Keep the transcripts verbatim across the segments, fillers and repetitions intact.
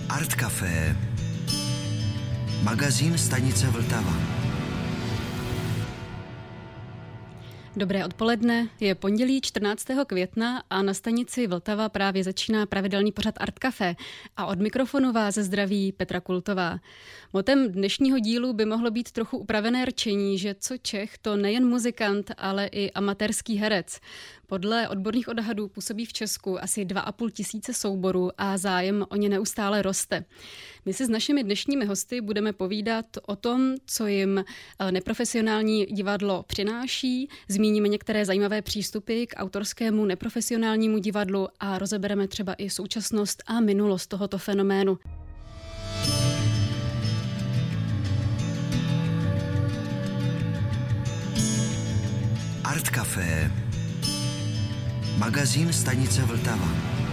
Art Café, magazín stanice Vltava. Dobré odpoledne, je pondělí čtrnáctého května a na stanici Vltava právě začíná pravidelný pořad Art Café a od mikrofonu vás zdraví Petra Kultová. Motem dnešního dílu by mohlo být trochu upravené rčení, že co Čech, to nejen muzikant, ale i amatérský herec. Podle odborných odhadů působí v Česku asi dva a půl tisíce souborů a zájem o ně neustále roste. My si s našimi dnešními hosty budeme povídat o tom, co jim neprofesionální divadlo přináší, zmíníme některé zajímavé přístupy k autorskému neprofesionálnímu divadlu a rozebereme třeba i současnost a minulost tohoto fenoménu. Art Café, magazín stanice Vltava.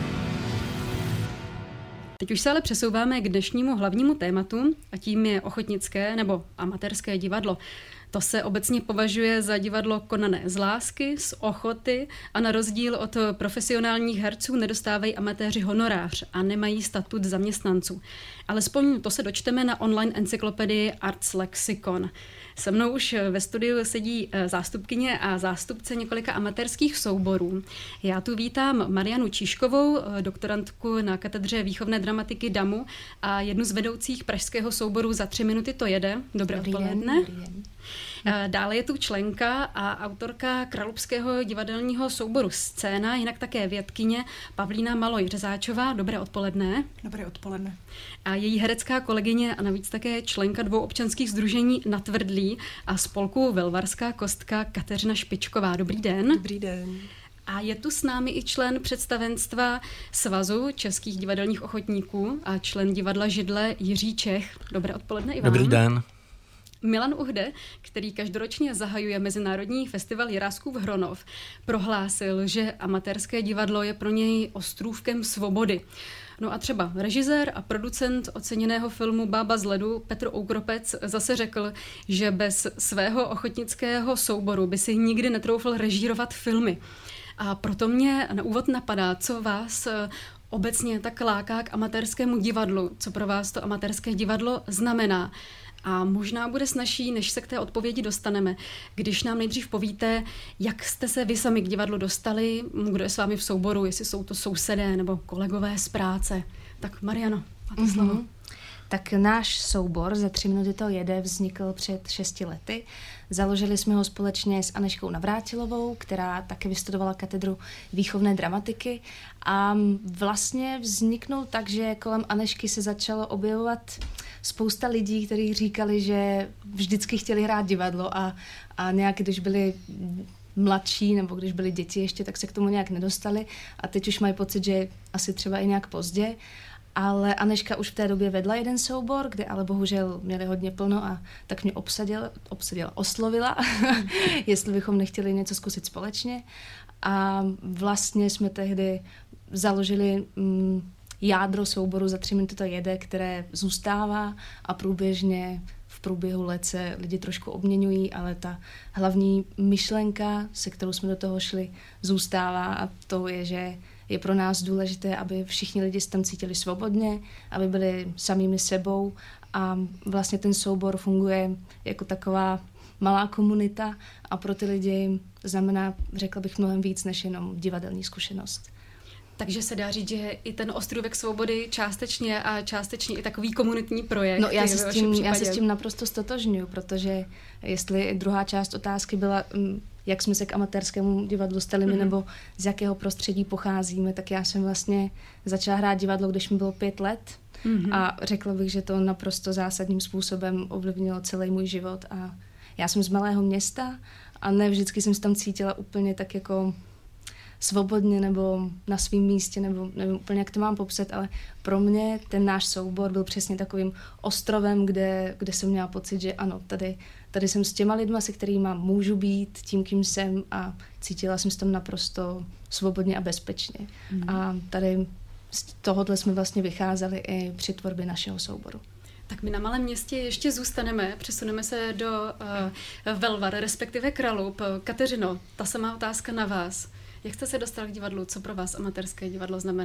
Teď už se ale přesouváme k dnešnímu hlavnímu tématu a tím je ochotnické nebo amatérské divadlo. To se obecně považuje za divadlo konané z lásky, z ochoty a na rozdíl od profesionálních herců nedostávají amatéři honorář a nemají statut zaměstnanců. Alespoň to se dočteme na online encyklopedii Arts Lexicon. Se mnou už ve studiu sedí zástupkyně a zástupce několika amatérských souborů. Já tu vítám Marianu Číškovou, doktorantku na katedře výchovné dramatiky DAMU a jednu z vedoucích pražského souboru Za tři minuty to jede. Dobré Dobrý odpoledne. Den, dobrý den. Dále je tu členka a autorka králupského divadelního souboru Scéna, jinak také vědkyně Pavlína Maloj-Řezáčová. Dobré odpoledne. Dobré odpoledne. A její herecká kolegyně a navíc také členka dvou občanských sdružení Na Tvrdlí a spolku Velvarská kostka Kateřina Špičková. Dobrý den. Dobrý den. A je tu s námi i člen představenstva Svazu českých divadelních ochotníků a člen divadla Židle Jiří Čech. Dobré odpoledne i vám. Dobrý den. Milan Uhde, který každoročně zahajuje Mezinárodní festival Jiráskův Hronov, prohlásil, že amatérské divadlo je pro něj ostrůvkem svobody. No a třeba režisér a producent oceněného filmu Bába z ledu Petr Oukropec zase řekl, že bez svého ochotnického souboru by si nikdy netroufl režírovat filmy. A proto mě na úvod napadá, co vás obecně tak láká k amatérskému divadlu, co pro vás to amatérské divadlo znamená. A možná bude snazší, než se k té odpovědi dostaneme, když nám nejdřív povíte, jak jste se vy sami k divadlu dostali, kdo je s vámi v souboru, jestli jsou to sousedé nebo kolegové z práce. Tak Mariano, máte mm-hmm. slovo. Tak náš soubor Za tři minuty to jede vznikl před šesti lety. Založili jsme ho společně s Aneškou Navrátilovou, která také vystudovala katedru výchovné dramatiky a vlastně vzniknul tak, že kolem Anešky se začalo objevovat spousta lidí, kteří říkali, že vždycky chtěli hrát divadlo a, a nějak, když byli mladší nebo když byli děti ještě, tak se k tomu nějak nedostali a teď už mají pocit, že asi třeba i nějak pozdě. Ale Aneška už v té době vedla jeden soubor, kde ale bohužel měli hodně plno a tak mě obsadila, obsadila oslovila, jestli bychom nechtěli něco zkusit společně. A vlastně jsme tehdy založili mm, jádro souboru Za tři minuty to jede, které zůstává a průběžně v průběhu let se lidi trošku obměňují, ale ta hlavní myšlenka, se kterou jsme do toho šli, zůstává a to je, že je pro nás důležité, aby všichni lidi se tam cítili svobodně, aby byli samými sebou a vlastně ten soubor funguje jako taková malá komunita a pro ty lidi znamená, řekla bych, mnohem víc než jenom divadelní zkušenost. Takže se dá říct, že i ten ostrůvek svobody částečně a částečně i takový komunitní projekt. No já se, s tím, já se s tím naprosto stotožňuju, protože jestli druhá část otázky byla, jak jsme se k amatérskému divadlu dostali my, mm-hmm. nebo z jakého prostředí pocházíme, tak já jsem vlastně začala hrát divadlo, když mi bylo pět let mm-hmm. a řekla bych, že to naprosto zásadním způsobem ovlivnilo celý můj život a já jsem z malého města a ne vždycky jsem se tam cítila úplně tak jako svobodně nebo na svém místě, nebo nevím úplně, jak to mám popsat, ale pro mě ten náš soubor byl přesně takovým ostrovem, kde, kde jsem měla pocit, že ano, tady, tady jsem s těma lidma, se kterýma můžu být, tím, kým jsem a cítila jsem se tam naprosto svobodně a bezpečně. Mm. A tady z tohohle jsme vlastně vycházeli i při tvorbě našeho souboru. Tak my na malém městě ještě zůstaneme, přesuneme se do uh, Velvar, respektive Kralup. Kateřino, ta samá otázka na vás. Jak jste se dostal k divadlu? Co pro vás amatérské divadlo znamená?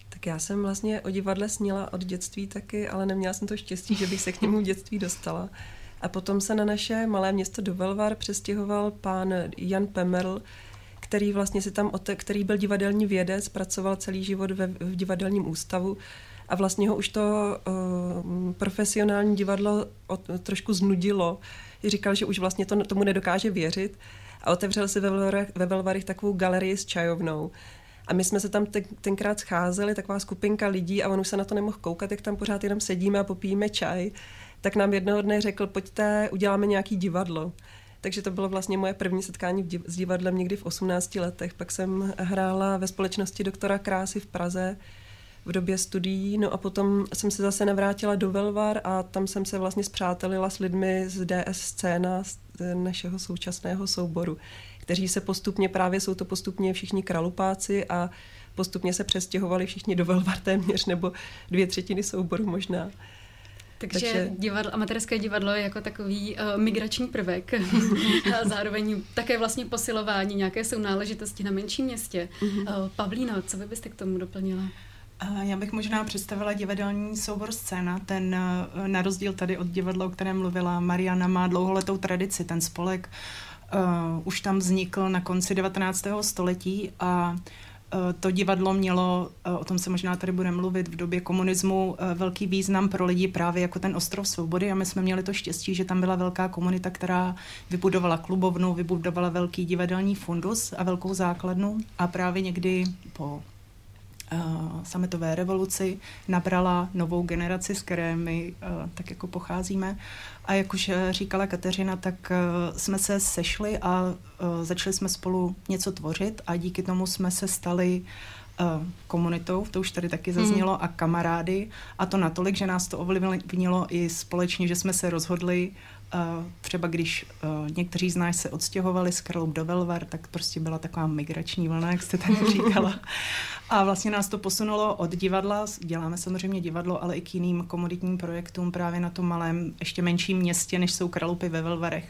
Tak já jsem vlastně o divadle snila od dětství taky, ale neměla jsem to štěstí, že bych se k němu v dětství dostala. A potom se na naše malé město do Velvar přestěhoval pán Jan Pemerl, který vlastně si tam, který byl divadelní vědec, pracoval celý život ve, v divadelním ústavu a vlastně ho už to uh, profesionální divadlo od, trošku znudilo. Říkal, že už vlastně to, tomu nedokáže věřit a otevřel si ve Velvarech, ve Velvarech takovou galerii s čajovnou. A my jsme se tam ten, tenkrát scházeli, taková skupinka lidí a on už se na to nemohl koukat, jak tam pořád jenom sedíme a popijeme čaj. Tak nám jednoho dne řekl, pojďte, uděláme nějaký divadlo. Takže to bylo vlastně moje první setkání v div- s divadlem někdy v osmnácti letech. Pak jsem hrála ve společnosti doktora Krásy v Praze v době studií, no a potom jsem se zase navrátila do Velvar a tam jsem se vlastně spřátelila s lidmi z D S Scéna, z našeho současného souboru, kteří se postupně, právě jsou to postupně všichni kralupáci a postupně se přestěhovali všichni do Velvar téměř, nebo dvě třetiny souboru možná. Takže, Takže divadlo, amatérské divadlo je jako takový uh, migrační prvek a zároveň také vlastně posilování nějaké sounáležitosti na menším městě. Mm-hmm. Uh, Pavlíno, co vy byste k tomu doplnila? Já bych možná představila divadelní soubor Scéna. Ten na rozdíl tady od divadla, o kterém mluvila Mariana, má dlouholetou tradici. Ten spolek uh, už tam vznikl na konci devatenáctého století a to divadlo mělo, o tom se možná tady bude mluvit, v době komunismu velký význam pro lidi právě jako ten ostrov svobody a my jsme měli to štěstí, že tam byla velká komunita, která vybudovala klubovnu, vybudovala velký divadelní fundus a velkou základnu a právě někdy po Uh, sametové revoluci nabrala novou generaci, z které my uh, tak jako pocházíme. A jak už říkala Kateřina, tak uh, jsme se sešli a uh, začali jsme spolu něco tvořit a díky tomu jsme se stali uh, komunitou, to už tady taky zaznělo, mm. a kamarády. A to natolik, že nás to ovlivnilo i společně, že jsme se rozhodli, uh, třeba když uh, někteří z nás se odstěhovali z Kralub do Velvar, tak prostě byla taková migrační vlna, jak jste tady říkala. A vlastně nás to posunulo od divadla, děláme samozřejmě divadlo, ale i k jiným komoditním projektům právě na tom malém, ještě menším městě, než jsou Kralupy ve Velvarech.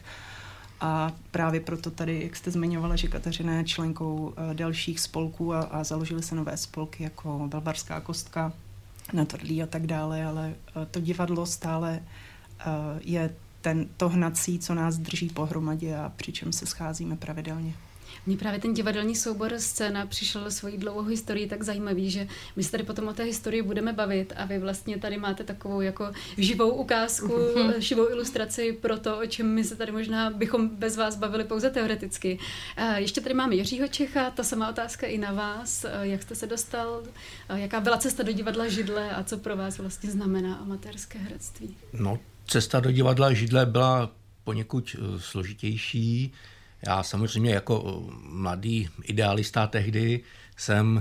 A právě proto tady, jak jste zmiňovala, že Kateřina je členkou uh, dalších spolků a, a založily se nové spolky jako Velvarská kostka, Na Tvrdlí a tak dále, ale uh, to divadlo stále uh, je ten, to hnací, co nás drží pohromadě a přičem se scházíme pravidelně. Mně právě ten divadelní soubor Scéna přišel svojí dlouhou historii tak zajímavý, že my se tady potom o té historii budeme bavit a vy vlastně tady máte takovou jako živou ukázku, živou ilustraci pro to, o čem my se tady možná bychom bez vás bavili pouze teoreticky. Ještě tady máme Jiřího Čecha, ta samá otázka i na vás. Jak jste se dostal, jaká byla cesta do divadla Židle a co pro vás vlastně znamená amatérské herectví? No, cesta do divadla Židle byla poněkud složitější. Já samozřejmě jako mladý idealista tehdy jsem,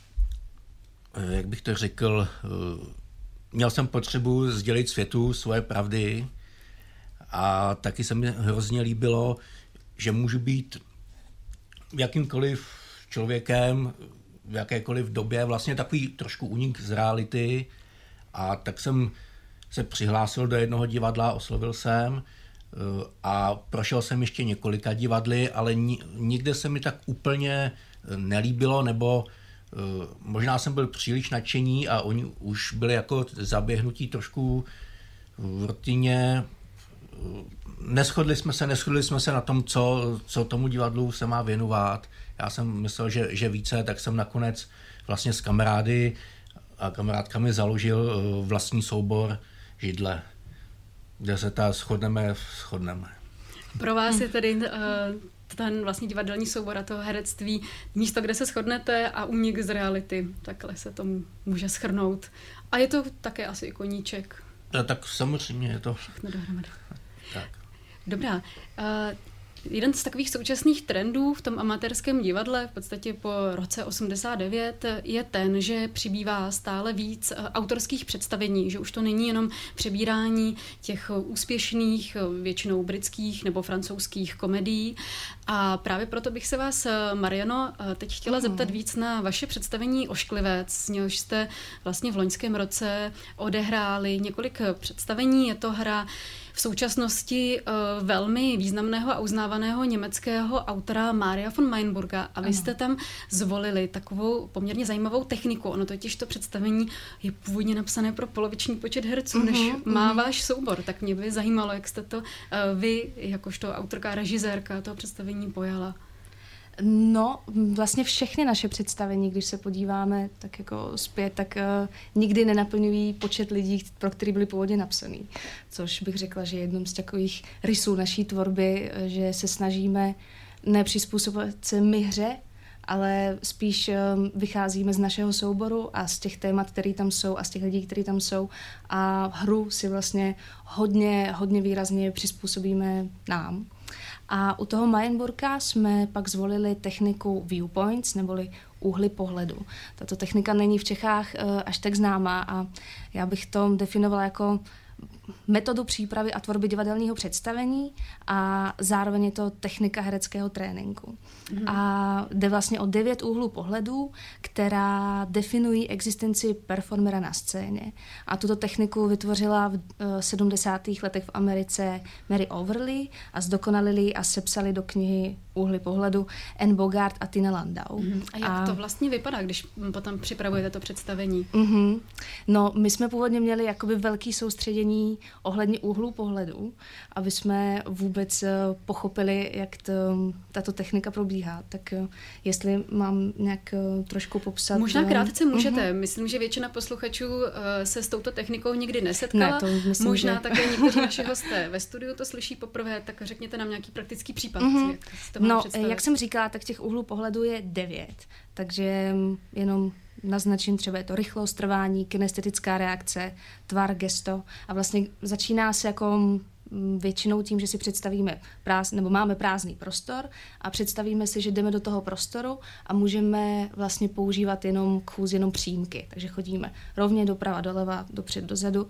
jak bych to řekl, měl jsem potřebu sdělit světu svoje pravdy a taky se mi hrozně líbilo, že můžu být jakýmkoliv člověkem v jakékoliv době, vlastně takový trošku únik z reality a tak jsem se přihlásil do jednoho divadla, oslovil jsem a prošel jsem ještě několika divadly, ale nikde se mi tak úplně nelíbilo, nebo možná jsem byl příliš nadšení a oni už byli jako zaběhnutí trošku v rutině. Neschodli jsme se, neschodli jsme se na tom, co, co tomu divadlu se má věnovat. Já jsem myslel, že, že více, tak jsem nakonec vlastně s kamarády a kamarádkami založil vlastní soubor Židle, kde se ta shodneme, shodneme. Pro vás je tedy uh, ten vlastně divadelní soubor a to herectví místo, kde se shodnete a únik z reality. Takhle se tomu může shrnout. A je to také asi i koníček. No, tak samozřejmě je to. Všechno dohromady. Tak. Dobrá. Uh, Jeden z takových současných trendů v tom amatérském divadle v podstatě po roce osmdesát devět je ten, že přibývá stále víc autorských představení, že už to není jenom přebírání těch úspěšných, většinou britských nebo francouzských komedií. A právě proto bych se vás, Mariano, teď chtěla mm. zeptat víc na vaše představení Ošklivec, z něhož jste vlastně v loňském roce odehráli několik představení. Je to hra v v současnosti uh, velmi významného a uznávaného německého autora Maria von Meinburga a vy ano. jste tam zvolili takovou poměrně zajímavou techniku. Ono totiž to představení je původně napsané pro poloviční počet herců, uh-huh, než uh-huh. má váš soubor. Tak mě by zajímalo, jak jste to uh, vy, jakožto autorka, režisérka toho představení pojala. No, vlastně všechny naše představení, když se podíváme tak jako zpět, tak uh, nikdy nenaplňují počet lidí, pro který byly původně napsaný. Což bych řekla, že je jedním z takových rysů naší tvorby, že se snažíme nepřizpůsobit se my hře, ale spíš uh, vycházíme z našeho souboru a z těch témat, které tam jsou a z těch lidí, kteří tam jsou a hru si vlastně hodně, hodně výrazně přizpůsobíme nám. A u toho Meinburga jsme pak zvolili techniku viewpoints, neboli úhly pohledu. Tato technika není v Čechách uh, až tak známá a já bych to definovala jako metodu přípravy a tvorby divadelního představení a zároveň je to technika hereckého tréninku. Mm. A jde vlastně o devět úhlů pohledů, která definují existenci performera na scéně. A tuto techniku vytvořila v sedmdesátých letech v Americe Mary Overly a zdokonalili a sepsali do knihy Úhly pohledu Anne Bogart a Tina Landau. Mm. A jak a... to vlastně vypadá, když potom připravujete to představení? Mm-hmm. No, my jsme původně měli jakoby velký soustředění ohledně úhlů pohledu, aby jsme vůbec pochopili, jak to, tato technika probíhá. Tak jestli mám nějak trošku popsat... Možná krátce můžete. Uh-huh. Myslím, že většina posluchačů se s touto technikou nikdy nesetkala. Ne, to myslím, Možná že... také někteří naši hosté ve studiu to slyší poprvé, tak řekněte nám nějaký praktický případ. Uh-huh. Jak to no, jak jsem říkala, tak těch úhlů pohledu je devět. Takže jenom naznačím, třeba je to rychlost, trvání, kinestetická reakce, tvar, gesto a vlastně začíná se jako většinou tím, že si představíme práz, nebo máme prázdný prostor a představíme si, že jdeme do toho prostoru a můžeme vlastně používat jenom chůz, jenom přímky. Takže chodíme rovně doprava, doleva, dopřed, dozadu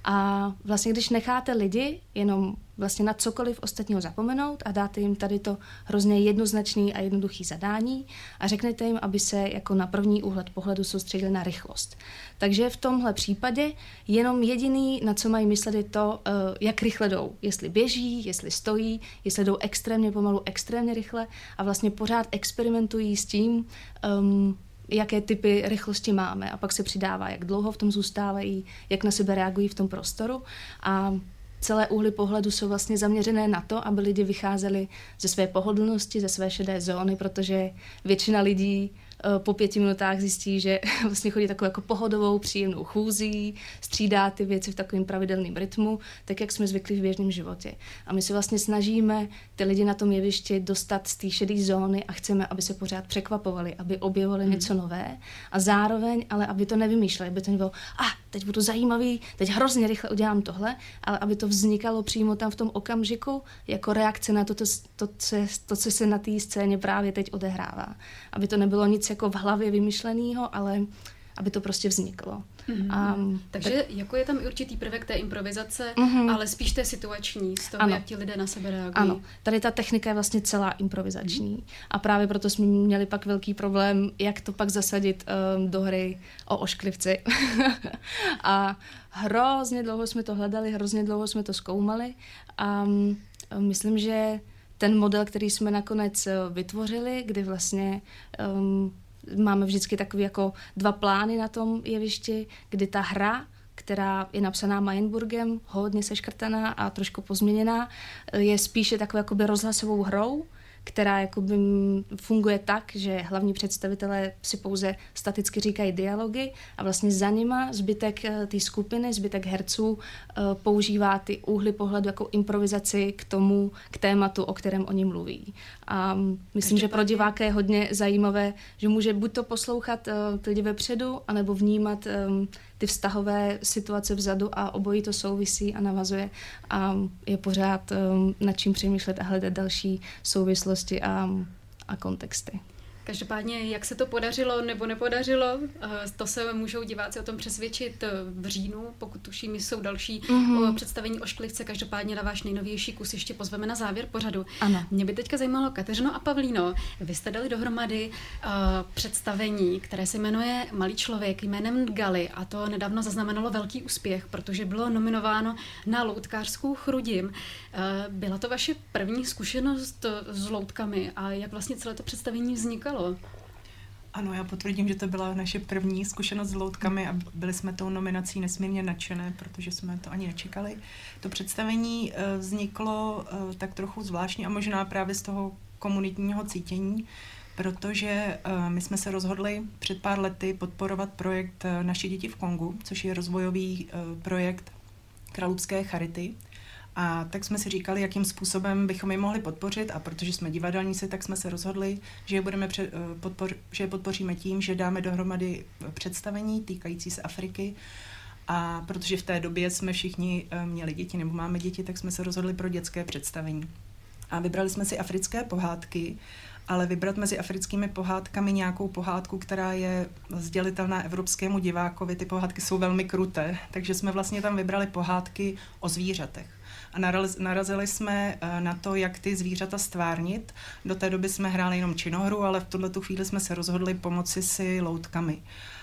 a vlastně když necháte lidi jenom vlastně na cokoliv ostatního zapomenout a dáte jim tady to hrozně jednoznačný a jednoduchý zadání a řeknete jim, aby se jako na první úhled pohledu soustředili na rychlost. Takže v tomhle případě jenom jediný, na co mají myslet, je to, jak rychle jdou. Jestli běží, jestli stojí, jestli jdou extrémně pomalu, extrémně rychle a vlastně pořád experimentují s tím, um, jaké typy rychlosti máme a pak se přidává, jak dlouho v tom zůstávají, jak na sebe reagují v tom prostoru a celé úhly pohledu jsou vlastně zaměřené na to, aby lidi vycházeli ze své pohodlnosti, ze své šedé zóny, protože většina lidí po pěti minutách zjistí, že vlastně chodí takovou jako pohodovou, příjemnou chůzí, střídá ty věci v takovém pravidelném rytmu, tak jak jsme zvyklí v běžném životě. A my se vlastně snažíme ty lidi na tom jevišti dostat z té šedé zóny a chceme, aby se pořád překvapovali, aby objevovali hmm. něco nové a zároveň, ale aby to nevymýšleli, aby to nebylo, a ah, teď budu zajímavý, teď hrozně rychle udělám tohle, ale aby to vznikalo přímo tam v tom okamžiku jako reakce na to, to, to, co, to co se na té scéně právě teď odehrává. Aby to nebylo nic jako v hlavě vymyšlenýho, ale aby to prostě vzniklo. Mm-hmm. Um, Takže tak... jako je tam i určitý prvek té improvizace, mm-hmm. ale spíš té situační, z toho, ano. jak ti lidé na sebe reagují. Ano, tady ta technika je vlastně celá improvizační. Mm-hmm. A právě proto jsme měli pak velký problém, jak to pak zasadit um, do hry o ošklivci. A hrozně dlouho jsme to hledali, hrozně dlouho jsme to zkoumali. A um, myslím, že ten model, který jsme nakonec vytvořili, kdy vlastně um, máme vždycky takový jako dva plány na tom jevišti, kdy ta hra, která je napsaná Meinburgem, hodně seškrtaná a trošku pozměněná, je spíše takovou jakoby rozhlasovou hrou, která jakoby funguje tak, že hlavní představitelé si pouze staticky říkají dialogy a vlastně za nima zbytek té skupiny, zbytek herců používá ty úhly pohledu jako improvizaci k tomu, k tématu, o kterém oni mluví. A myslím, že pro diváka je hodně zajímavé, že může buď to poslouchat ty lidi vepředu, anebo vnímat ty vztahové situace vzadu a obojí to souvisí a navazuje a je pořád nad čím přemýšlet a hledat další souvislosti a, a kontexty. Každopádně, jak se to podařilo nebo nepodařilo, to se můžou diváci o tom přesvědčit v říjnu, pokud tuším, jsou další mm-hmm. představení Ošklivce. Každopádně na váš nejnovější kus ještě pozveme na závěr pořadu. Ano. Mě by teďka zajímalo, Kateřino a Pavlíno, vy jste dali dohromady uh, představení, které se jmenuje Malý člověk jménem Gali, a to nedávno zaznamenalo velký úspěch, protože bylo nominováno na loutkářskou Chrudim. Uh, byla to vaše první zkušenost s loutkami a jak vlastně celé to představení vznikalo? Ano, já potvrdím, že to byla naše první zkušenost s loutkami a byli jsme tou nominací nesmírně nadšené, protože jsme to ani nečekali. To představení vzniklo tak trochu zvláštně a možná právě z toho komunitního cítění, protože my jsme se rozhodli před pár lety podporovat projekt Naše děti v Kongu, což je rozvojový projekt Kralupské charity. A tak jsme si říkali, jakým způsobem bychom je mohli podpořit, a protože jsme divadelníci, tak jsme se rozhodli, že je, budeme před, podpor, že je podpoříme tím, že dáme dohromady představení týkající se Afriky. A protože v té době jsme všichni měli děti nebo máme děti, tak jsme se rozhodli pro dětské představení. A vybrali jsme si africké pohádky, ale vybrat mezi africkými pohádkami nějakou pohádku, která je sdělitelná evropskému divákovi, ty pohádky jsou velmi kruté, takže jsme vlastně tam vybrali pohádky o zvířatech. A narazili jsme na to, jak ty zvířata stvárnit. Do té doby jsme hráli jenom činohru, ale v tuto chvíli jsme se rozhodli pomoci si loutkami.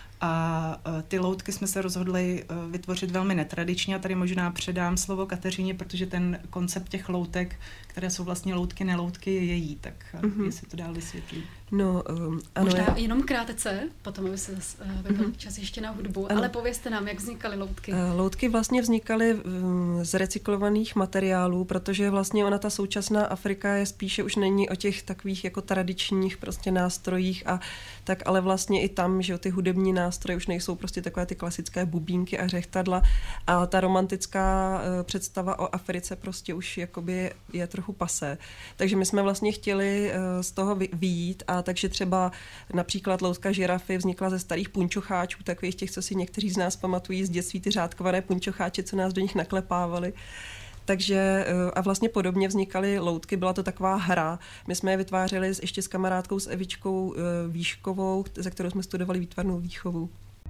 A ty loutky jsme se rozhodli vytvořit velmi netradičně a tady možná předám slovo Kateřině, protože ten koncept těch loutek, které jsou vlastně loutky, neloutky, je její, tak mm-hmm. jestli to dál vysvětlí. No, um, ano, možná já... jenom krátce, potom aby se vypadl mm-hmm. čas ještě na hudbu, ano. Ale povězte nám, jak vznikaly loutky. Loutky vlastně vznikaly z recyklovaných materiálů, protože vlastně ona ta současná Afrika je spíše už není o těch takových jako tradičních prostě nástrojích a tak, ale vlastně i tam, že ty hudební nástroje už nejsou prostě takové ty klasické bubínky a řechtadla a ta romantická představa o Africe prostě už jakoby je trochu pasé. Takže my jsme vlastně chtěli z toho vyjít a takže třeba například loutka žirafy vznikla ze starých punčocháčů, takových těch, co si někteří z nás pamatují z dětství, ty řádkované punčocháče, co nás do nich naklepávali. Takže a vlastně podobně vznikaly loutky, byla to taková hra. My jsme je vytvářeli ještě s kamarádkou, s Evičkou Výškovou, ze kterou jsme studovali výtvarnou výchovu.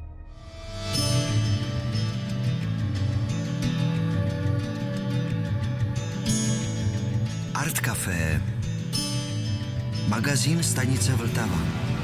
Art Café, magazín stanice Vltava.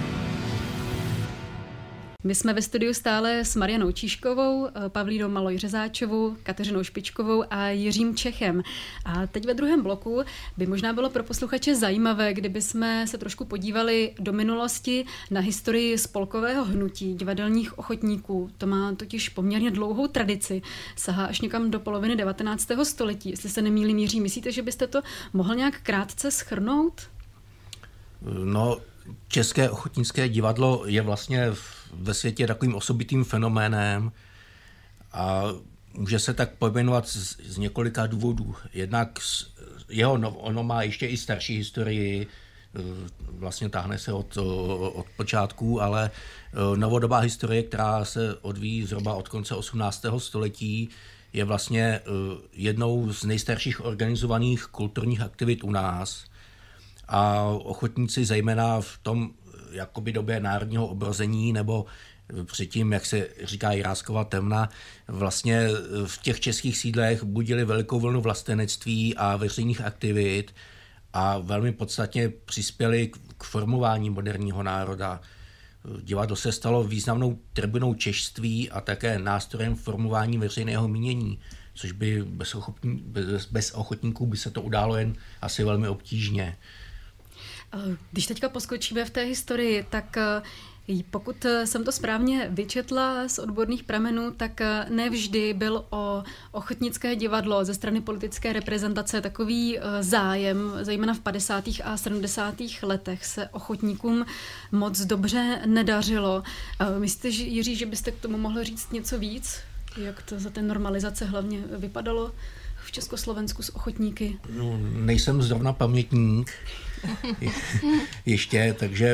My jsme ve studiu stále s Marianou Číškovou, Pavlínou Maloj-Řezáčovou, Kateřinou Špičkovou a Jiřím Čechem. A teď ve druhém bloku by možná bylo pro posluchače zajímavé, kdyby jsme se trošku podívali do minulosti na historii spolkového hnutí divadelních ochotníků. To má totiž poměrně dlouhou tradici, sahá až někam do poloviny devatenáctého století. Jestli se nemýlím, Jiří, myslíte, že byste to mohl nějak krátce shrnout? No, České ochotnické divadlo je vlastně ve světě takovým osobitým fenoménem a může se tak pojmenovat z, z několika důvodů. Jednak jeho, no, ono má ještě i starší historii, vlastně táhne se od, od počátků, ale novodobá historie, která se odvíjí zhruba od konce osmnáctého století, je vlastně jednou z nejstarších organizovaných kulturních aktivit u nás. A ochotníci zejména v tom jakoby době národního obrození nebo předtím, jak se říká Jiráskova temna, vlastně v těch českých sídlech budili velkou vlnu vlastenectví a veřejných aktivit a velmi podstatně přispěli k formování moderního národa. Divadlo se stalo významnou tribunou češství a také nástrojem formování veřejného mínění, což by bez, ochotní, bez, bez ochotníků by se to událo jen asi velmi obtížně. Když teďka poskočíme v té historii, tak pokud jsem to správně vyčetla z odborných pramenů, tak nevždy byl o ochotnické divadlo ze strany politické reprezentace takový zájem, zejména v padesátých a sedmdesátých letech se ochotníkům moc dobře nedařilo. Myslíte, Jiří, že byste k tomu mohl říct něco víc? Jak to za té normalizace hlavně vypadalo v Československu s ochotníky? No, nejsem zrovna pamětník Je, ještě, takže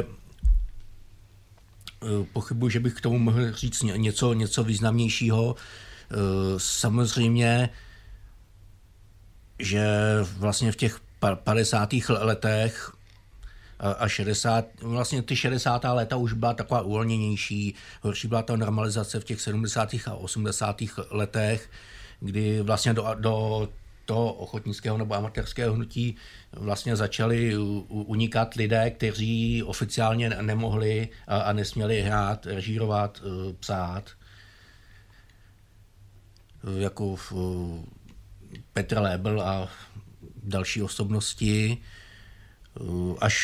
pochybuji, že bych k tomu mohl říct něco, něco významnějšího. Samozřejmě, že vlastně v těch padesátých letech a šedesát, vlastně ty šedesátá léta už byla taková uvolněnější, horší byla ta normalizace v těch sedmdesátých a osmdesátých letech, kdy vlastně do, do toho ochotnického nebo amatérského hnutí vlastně začali unikat lidé, kteří oficiálně nemohli a, a nesměli hrát, režírovat, psát. Jako Petr Lébl a další osobnosti. Až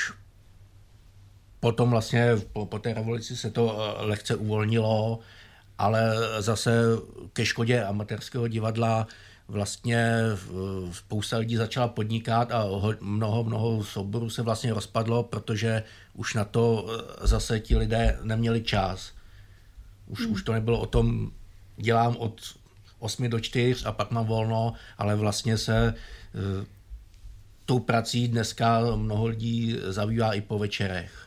potom vlastně po, po té revoluci se to lehce uvolnilo, ale zase ke škodě amatérského divadla vlastně spousta lidí začala podnikat a mnoho, mnoho souborů se vlastně rozpadlo, protože už na to zase ti lidé neměli čas. Už, hmm. už to nebylo o tom, dělám od osmi do čtyř a pak mám volno, ale vlastně se tou prací dneska mnoho lidí zabývá i po večerech.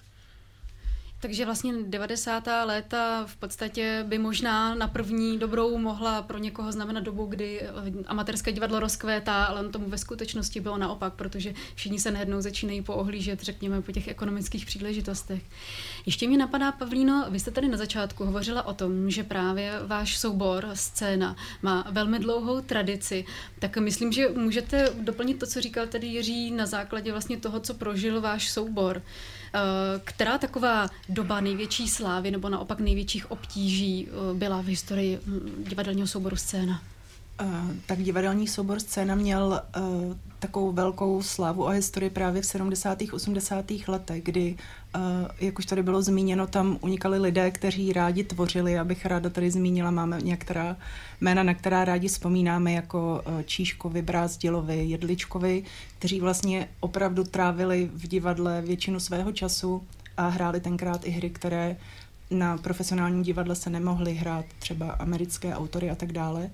Takže vlastně devadesátá léta v podstatě by možná na první dobrou mohla pro někoho znamenat dobu, kdy amatérské divadlo rozkvétá, ale tomu ve skutečnosti bylo naopak, protože všichni se najednou začínají poohlížet, řekněme, po těch ekonomických příležitostech. Ještě mě napadá, Pavlíno, vy jste tady na začátku hovořila o tom, že právě váš soubor, scéna, má velmi dlouhou tradici, tak myslím, že můžete doplnit to, co říkal tady Jiří, na základě vlastně toho, co prožil váš soubor. Která taková doba největší slávy nebo naopak největších obtíží byla v historii divadelního souboru Scéna? Uh, tak divadelní soubor Scéna měl uh, takovou velkou slávu a historii právě v sedmdesátých osmdesátých letech, kdy, uh, jak už tady bylo zmíněno, tam unikali lidé, kteří rádi tvořili. Abych ráda tady zmínila, máme některá jména, na která rádi vzpomínáme, jako uh, Číškovi, Brázdilovi, Jedličkovi, kteří vlastně opravdu trávili v divadle většinu svého času a hráli tenkrát i hry, které na profesionálním divadle se nemohly hrát, třeba americké autory a tak dále.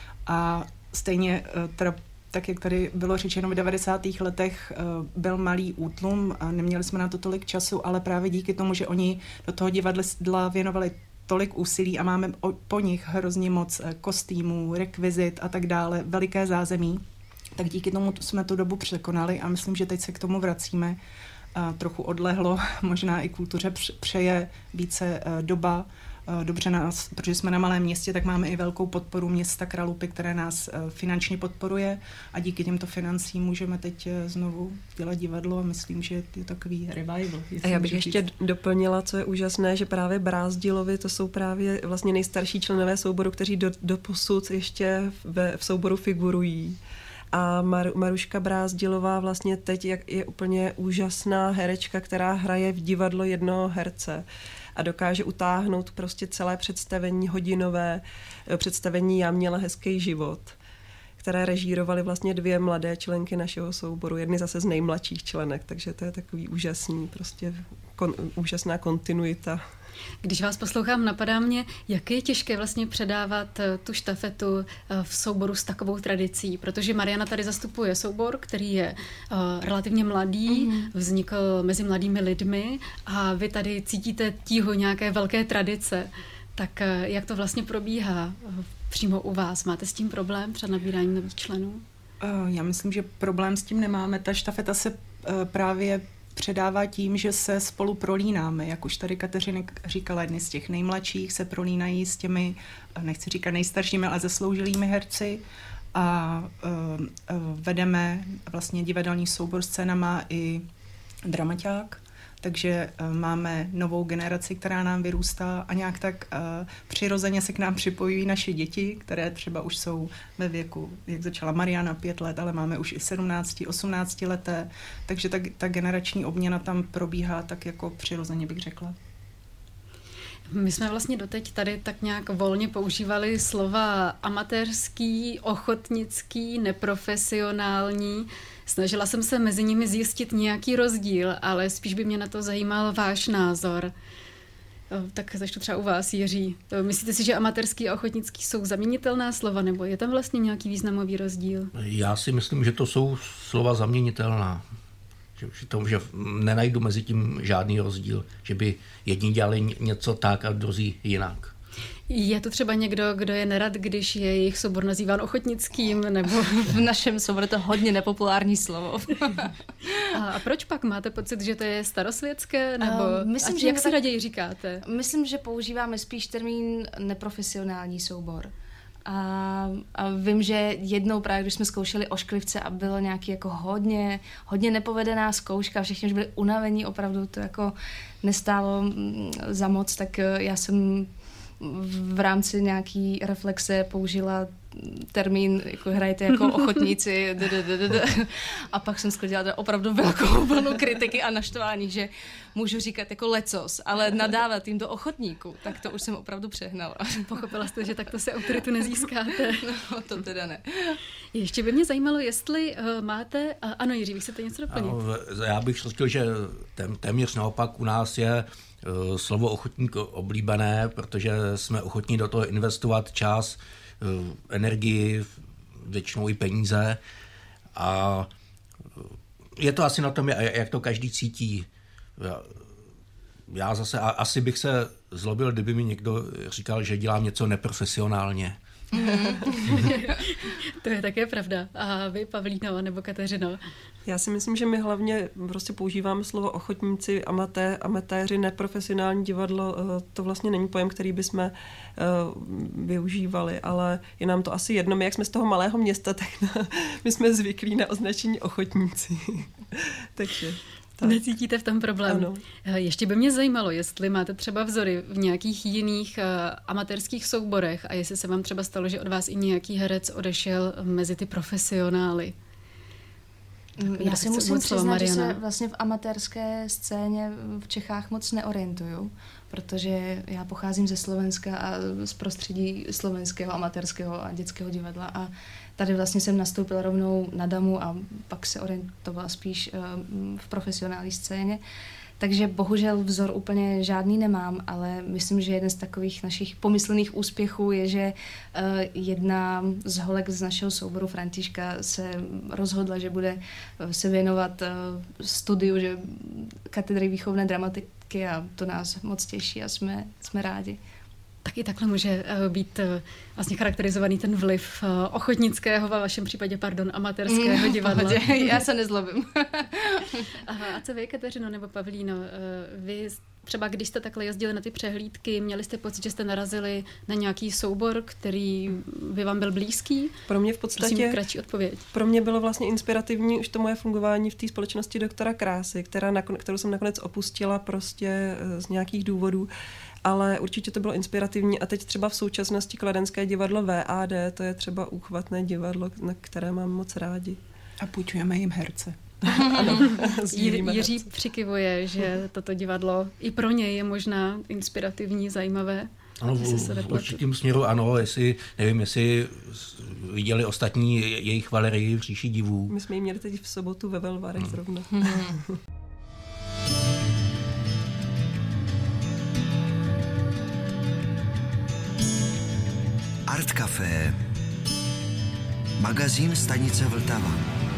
A stejně teda, tak, jak tady bylo řečeno, v devadesátých letech byl malý útlum a neměli jsme na to tolik času, ale právě díky tomu, že oni do toho divadla věnovali tolik úsilí a máme po nich hrozně moc kostýmů, rekvizit a tak dále, veliké zázemí, tak díky tomu jsme tu dobu překonali a myslím, že teď se k tomu vracíme. A trochu odlehlo, možná i kultuře přeje více doba. Dobře nás, protože jsme na malém městě, tak máme i velkou podporu města Kralupy, které nás finančně podporuje a díky těmto financím můžeme teď znovu dělat divadlo a myslím, že je takový revival. A já bych ještě říct. doplnila, co je úžasné, že právě Brázdilovi, to jsou právě vlastně nejstarší členové souboru, kteří do, do posud ještě v, v souboru figurují. A Mar- Maruška Brázdilová vlastně teď je úplně úžasná herečka, která hraje v divadlo jednoho herce a dokáže utáhnout prostě celé představení hodinové, představení Já měla hezký život, které režírovaly vlastně dvě mladé členky našeho souboru, jedny zase z nejmladších členek, takže to je takový úžasný, prostě kon, úžasná kontinuita. Když vás poslouchám, napadá mě, jak je těžké vlastně předávat tu štafetu v souboru s takovou tradicí, protože Mariana tady zastupuje soubor, který je uh, relativně mladý, mm. vznikl mezi mladými lidmi a vy tady cítíte tího nějaké velké tradice. Tak uh, jak to vlastně probíhá přímo u vás? Máte s tím problém před nabíráním nových členů? Uh, já myslím, že problém s tím nemáme. Ta štafeta se uh, právě předává tím, že se spolu prolínáme. Jak už tady Kateřina říkala, jedny z těch nejmladších se prolínají s těmi, nechci říkat nejstaršími, ale zasloužilými herci a uh, uh, vedeme vlastně divadelní soubor Scéna má i dramaťák, takže uh, máme novou generaci, která nám vyrůstá a nějak tak uh, přirozeně se k nám připojují naše děti, které třeba už jsou ve věku, jak začala Mariana, pět let, ale máme už i sedmnácti, osmnácti leté, takže ta, ta generační obměna tam probíhá tak jako přirozeně, bych řekla. My jsme vlastně doteď tady tak nějak volně používali slova amatérský, ochotnický, neprofesionální. Snažila jsem se mezi nimi zjistit nějaký rozdíl, ale spíš by mě na to zajímal váš názor. Tak začnu třeba u vás, Jiří. Myslíte si, že amatérský a ochotnický jsou zaměnitelná slova, nebo je tam vlastně nějaký významový rozdíl? Já si myslím, že to jsou slova zaměnitelná. Že, že, to, že nenajdu mezi tím žádný rozdíl, že by jedni dělali něco tak a druzí jinak. Je to třeba někdo, kdo je nerad, když je jejich soubor nazýván ochotnickým, nebo... V našem souboru to hodně nepopulární slovo. A proč pak máte pocit, že to je starosvětské, nebo uh, myslím, ať, že jak si tak... raději říkáte? Myslím, že používáme spíš termín neprofesionální soubor. A, a vím, že jednou právě, když jsme zkoušeli ošklivce a bylo nějaký jako hodně, hodně nepovedená zkouška, všichni už byli unavení, opravdu to jako nestálo za moc, tak já jsem v rámci nějaký reflexe použila termín, jako hrajete jako ochotníci, a pak jsem sklidila opravdu velkou vlnu kritiky a naštvání, že můžu říkat jako lecos, ale nadávat jim do ochotníků, tak to už jsem opravdu přehnala. Pochopila jste, že takto se autoritu nezískáte? No, to teda ne. Ještě by mě zajímalo, jestli uh, máte... Uh, ano, Jiří, vy chcete něco doplnit? Ano, já bych řekl, že téměř naopak u nás je uh, slovo ochotník oblíbené, protože jsme ochotní do toho investovat čas, energii, většinou i peníze a je to asi na tom, jak to každý cítí. Já zase asi bych se zlobil, kdyby mi někdo říkal, že dělám něco neprofesionálně. To je také pravda. A vy, Pavlíno nebo Kateřino? Já si myslím, že my hlavně prostě používáme slovo ochotníci, amaté, amatéři, neprofesionální divadlo. To vlastně není pojem, který bychom uh, využívali, ale je nám to asi jedno. My, jak jsme z toho malého města, tak na, my jsme zvyklí na označení ochotníci. Takže... Tak. Necítíte v tom problém? Ano. Ještě by mě zajímalo, jestli máte třeba vzory v nějakých jiných uh, amatérských souborech a jestli se vám třeba stalo, že od vás i nějaký herec odešel mezi ty profesionály. Tak, já si musím přiznat, že se vlastně v amatérské scéně v Čechách moc neorientuju, protože já pocházím ze Slovenska a z prostředí slovenského amatérského a dětského divadla a tady vlastně jsem nastoupila rovnou na damu a pak se orientovala spíš v profesionální scéně. Takže bohužel vzor úplně žádný nemám, ale myslím, že jeden z takových našich pomyslných úspěchů je, že jedna z holek z našeho souboru, Františka, se rozhodla, že bude se věnovat studiu, že katedry výchovné dramatiky a to nás moc těší a jsme, jsme rádi. Taky takhle může být vlastně charakterizovaný ten vliv ochotnického, ve vašem případě, pardon, amatérského divadla. Já se nezlobím. Aha, a co vy, Kateřino nebo Pavlíno, vy třeba když jste takhle jezdili na ty přehlídky, měli jste pocit, že jste narazili na nějaký soubor, který by vám byl blízký? Pro mě v podstatě... Prosím, kratší odpověď. Pro mě bylo vlastně inspirativní už to moje fungování v té společnosti doktora Krásy, která nakon, kterou jsem nakonec opustila prostě z nějakých důvodů. Ale určitě to bylo inspirativní a teď třeba v současnosti kladenské divadlo V A D, to je třeba úchvatné divadlo, na které mám moc rádi. A půjčujeme jim herce. Ano, Jiří herce. Přikivuje, že toto divadlo i pro něj je možná inspirativní, zajímavé. Ano, v určitým směru ano, jestli, nevím, jestli viděli ostatní jejich Valerii v říši divů. My jsme ji měli teď v sobotu ve Velvarech hmm. zrovna. Hmm. Art Café, magazín stanice Vltava.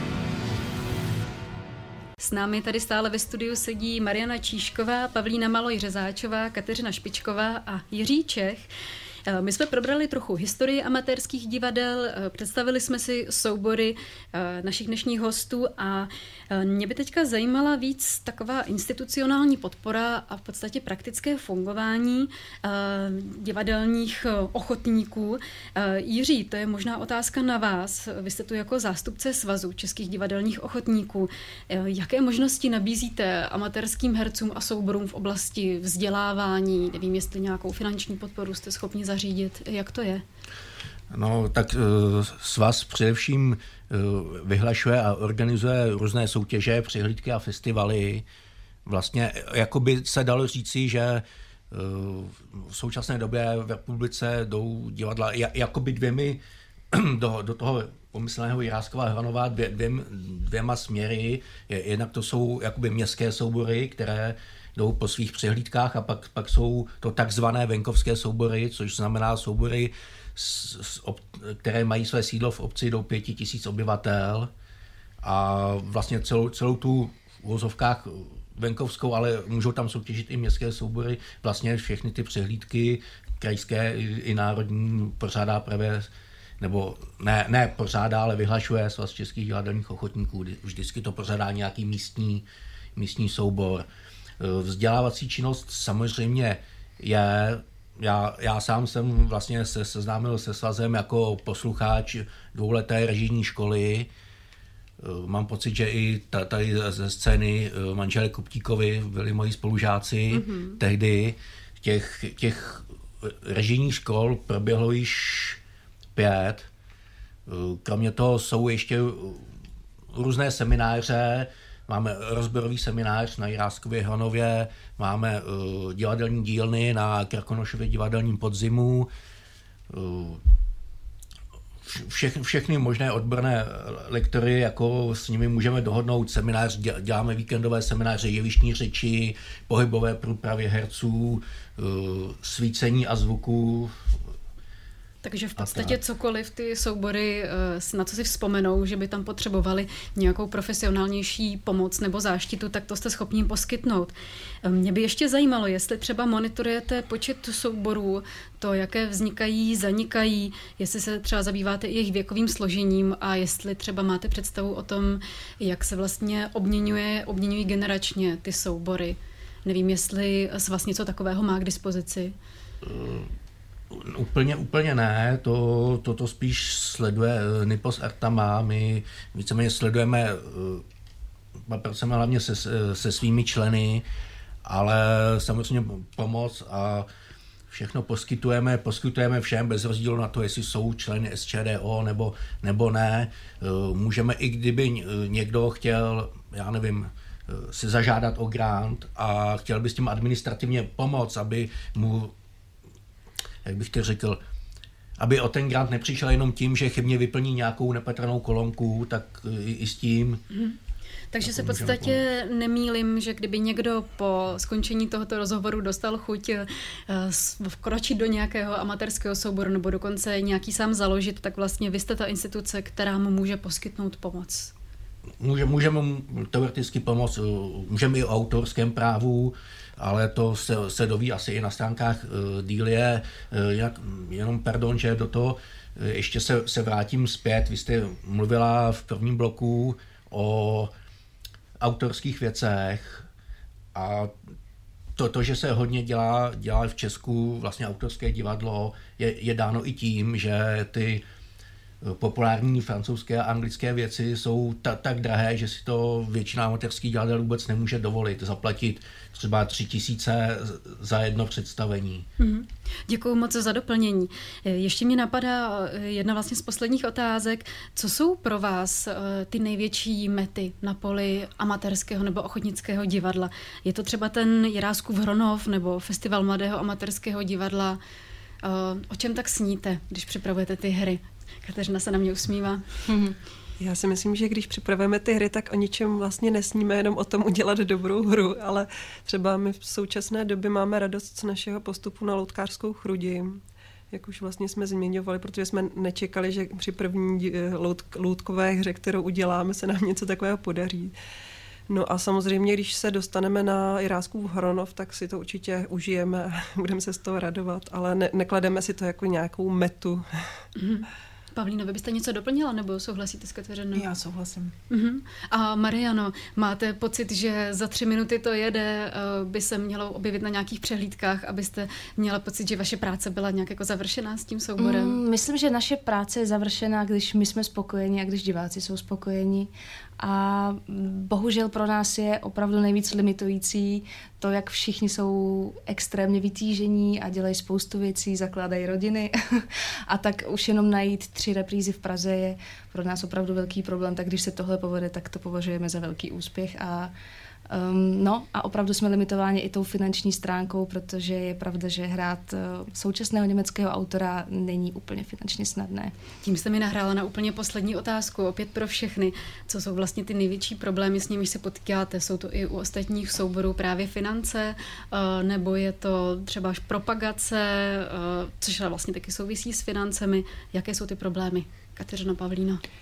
S námi tady stále ve studiu sedí Mariana Číšková, Pavlína Maloj-Řezáčová, Kateřina Špičková a Jiří Čech. My jsme probrali trochu historii amatérských divadel, představili jsme si soubory našich dnešních hostů a mě by teďka zajímala víc taková institucionální podpora a v podstatě praktické fungování divadelních ochotníků. Jiří, to je možná otázka na vás. Vy jste tu jako zástupce Svazu českých divadelních ochotníků. Jaké možnosti nabízíte amatérským hercům a souborům v oblasti vzdělávání? Nevím, jestli nějakou finanční podporu jste schopni zařídit. Jak to je? No, tak svaz především vyhlašuje a organizuje různé soutěže, přehlídky a festivaly. Vlastně jako by se dalo říci, že v současné době v republice jdou divadla jakoby dvěmi do, do toho pomyslného Jiráskova Hranová dvě, dvě, dvěma směry. Jednak to jsou jakoby městské soubory, které jdou po svých přehlídkách a pak, pak jsou to takzvané venkovské soubory, což znamená soubory, s, s, ob, které mají své sídlo v obci do pěti tisíc obyvatel a vlastně celou, celou tu v uvozovkách venkovskou, ale můžou tam soutěžit i městské soubory. Vlastně všechny ty přehlídky, krajské i, i národní, pořádá právě, nebo ne, ne pořádá, ale vyhlašuje Svaz českých divadelních ochotníků. Vždycky to pořádá nějaký místní, místní soubor. Vzdělávací činnost samozřejmě je, já, já sám jsem vlastně se seznámil se svazem jako posluchač dvouleté režijní školy. Mám pocit, že i tady ze scény manželé Kuptíkovi byli moji spolužáci mm-hmm. tehdy. Těch, těch režijních škol proběhlo již pět. Kromě toho jsou ještě různé semináře. Máme rozborový seminář na Jiráskově Hronově, máme uh, divadelní dílny na Krkonošově divadelním podzimu, uh, vše, všechny možné odborné lektory, jako s nimi můžeme dohodnout seminář, děláme víkendové semináře jevištní řeči, pohybové průpravy herců, uh, svícení a zvuku. Takže v podstatě cokoliv ty soubory, na co si vzpomenou, že by tam potřebovali nějakou profesionálnější pomoc nebo záštitu, tak to jste schopni poskytnout. Mě by ještě zajímalo, jestli třeba monitorujete počet souborů, to, jaké vznikají, zanikají, jestli se třeba zabýváte i jejich věkovým složením a jestli třeba máte představu o tom, jak se vlastně obměňuje, obměňují generačně ty soubory. Nevím, jestli svaz něco takového má k dispozici. Uh. Úplně, úplně ne, to, to, to spíš sleduje Nipos Artama, my víceméně sledujeme, pracujeme hlavně se, se svými členy, ale samozřejmě pomoc a všechno poskytujeme, poskytujeme všem bez rozdílu na to, jestli jsou členy S Č D O nebo, nebo ne. Můžeme, i kdyby někdo chtěl, já nevím, si zažádat o grant a chtěl by s tím administrativně pomoct, aby mu, jak bych to řekl, aby o ten grant nepřišel jenom tím, že chybně vyplní nějakou nepatrnou kolonku, tak i, i s tím. Hmm. Takže se v podstatě nemýlim, že kdyby někdo po skončení tohoto rozhovoru dostal chuť vkročit do nějakého amatérského souboru nebo dokonce nějaký sám založit, tak vlastně vy jste ta instituce, která mu může poskytnout pomoc. Může, můžeme mu teoreticky pomoct, můžeme i o autorském právu, ale to se, se doví asi i na stránkách uh, dílie. Uh, jak, jenom pardon, že do toho uh, ještě se, se vrátím zpět. Vy jste mluvila v prvním bloku o autorských věcech a to, to že se hodně dělá, dělá v Česku vlastně autorské divadlo, je, je dáno i tím, že ty populární francouzské a anglické věci jsou ta, tak drahé, že si to většina amatérských divadel vůbec nemůže dovolit zaplatit třeba tři tisíce za jedno představení. Mm-hmm. Děkuju moc za doplnění. Ještě mě napadá jedna vlastně z posledních otázek. Co jsou pro vás ty největší mety na poli amatérského nebo ochotnického divadla? Je to třeba ten Jiráskův Hronov nebo Festival mladého amatérského divadla? O čem tak sníte, když připravujete ty hry? Kateřina se na mě usmívá. Já si myslím, že když připravujeme ty hry, tak o ničem vlastně nesníme, jenom o tom udělat dobrou hru, ale třeba my v současné době máme radost z našeho postupu na loutkářskou chrudi, jak už vlastně jsme zmiňovali, protože jsme nečekali, že při první lout, loutkové hře, kterou uděláme, se nám něco takového podaří. No a samozřejmě, když se dostaneme na Jiráskův Hronov, tak si to určitě užijeme a budeme se z toho radovat, ale ne, neklademe si to jako nějakou metu. Mm. Pavlíno, vy byste něco doplnila, nebo souhlasíte s Kateřinou? Já souhlasím. Uh-huh. A Mariano, máte pocit, že za tři minuty to jede, by se mělo objevit na nějakých přehlídkách, abyste měla pocit, že vaše práce byla nějak jako završená s tím souborem? Mm, myslím, že naše práce je završená, když my jsme spokojeni a když diváci jsou spokojeni. A bohužel pro nás je opravdu nejvíc limitující to, jak všichni jsou extrémně vytížení a dělají spoustu věcí, zakládají rodiny. A tak už jenom najít tři reprízy v Praze je pro nás opravdu velký problém. Tak když se tohle povede, tak to považujeme za velký úspěch. A Um, no a opravdu jsme limitováni i tou finanční stránkou, protože je pravda, že hrát uh, současného německého autora není úplně finančně snadné. Tím jste mi nahrála na úplně poslední otázku, opět pro všechny. Co jsou vlastně ty největší problémy, s nimiž se potkáte? Jsou to i u ostatních souborů právě finance, uh, nebo je to třeba až propagace, uh, což vlastně taky souvisí s financemi? Jaké jsou ty problémy? Kateřino, Pavlíno.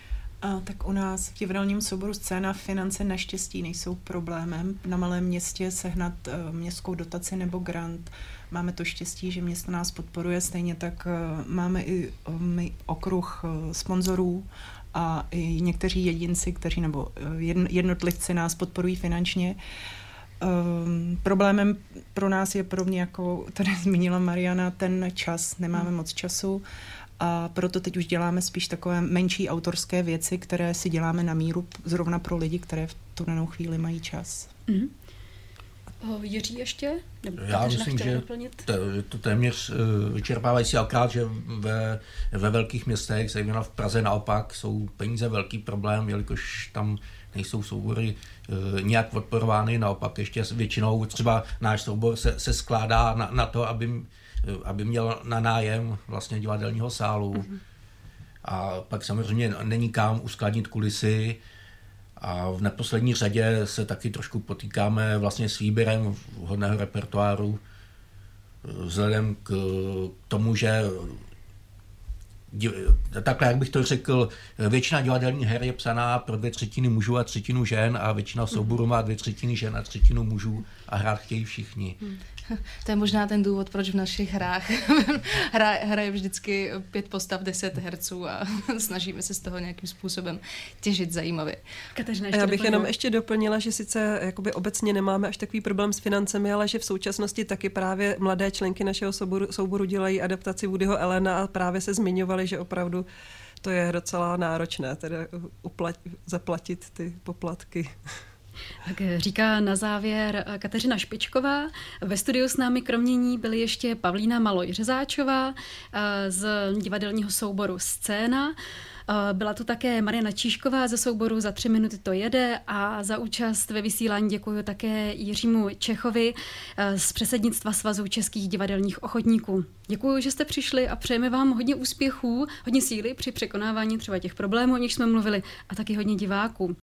A tak u nás v divadelním souboru Scéna finance naštěstí nejsou problémem. Na malém městě sehnat uh, městskou dotaci nebo grant. Máme to štěstí, že město nás podporuje, stejně tak uh, máme i um, okruh uh, sponzorů a i někteří jedinci, kteří nebo uh, jednotlivci nás podporují finančně. Um, problémem pro nás je podobně, jako tady zmínila Mariana, ten čas. Nemáme moc času. A proto teď už děláme spíš takové menší autorské věci, které si děláme na míru zrovna pro lidi, které v tu danou chvíli mají čas. Mm-hmm. O, Jiří ještě? Nebo Já myslím, že to, to téměř uh, vyčerpávající, akorát, že ve, ve velkých městech, zejména v Praze naopak, jsou peníze velký problém, jelikož tam nejsou soubory uh, nějak podporovány, naopak ještě většinou třeba náš soubor se, se skládá na, na to, aby aby měl na nájem vlastně divadelního sálu. Mm-hmm. A pak samozřejmě není kam uskladnit kulisy a v neposlední řadě se taky trošku potýkáme vlastně s výběrem vhodného repertoáru vzhledem k tomu, že takhle, jak bych to řekl, většina divadelních her je psaná pro dvě třetiny mužů a třetinu žen a většina souborů má dvě třetiny žen a třetinu mužů a hrát chtějí všichni. To je možná ten důvod, proč v našich hrách hraje, hraje vždycky pět postav, deset herců a snažíme se z toho nějakým způsobem těžit zajímavě. Kateřina, já bych doplňu. jenom ještě doplnila, že sice jakoby obecně nemáme až takový problém s financemi, ale že v současnosti taky právě mladé členky našeho souboru, souboru dělají adaptaci Woodyho Allena a právě se zmiňovali, že opravdu to je docela náročné, teda uplat, zaplatit ty poplatky. Tak říká na závěr Kateřina Špičková. Ve studiu s námi kromě ní byly ještě Pavlína Maloj-Řezáčová z divadelního souboru Scéna. Byla tu také Mariana Číšková ze souboru Za tři minuty to jede a za účast ve vysílání děkuji také Jiřímu Čechovi z předsednictva Svazu českých divadelních ochotníků. Děkuji, že jste přišli a přejeme vám hodně úspěchů, hodně síly při překonávání třeba těch problémů, o nich jsme mluvili, a taky hodně diváků.